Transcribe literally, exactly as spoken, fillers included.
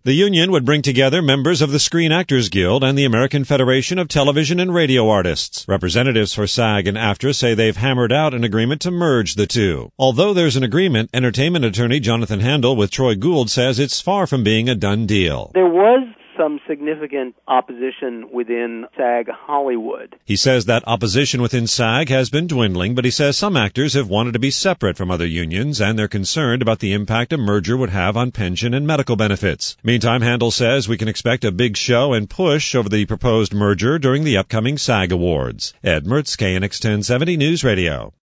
The union would bring together members of the Screen Actors Guild and the American Federation of Television and Radio Artists. Representatives for SAG and AFTRA say they've hammered out an agreement to merge the two. Although there's an agreement, entertainment attorney Jonathan Handel with Troy Gould says it's far from being a done deal. There was some significant opposition within SAG Hollywood. He says that opposition within SAG has been dwindling, but he says some actors have wanted to be separate from other unions, and they're concerned about the impact a merger would have on pension and medical benefits. Meantime, Handel says we can expect a big show and push over the proposed merger during the upcoming SAG Awards. Ed Mertz, K N X ten seventy News Radio.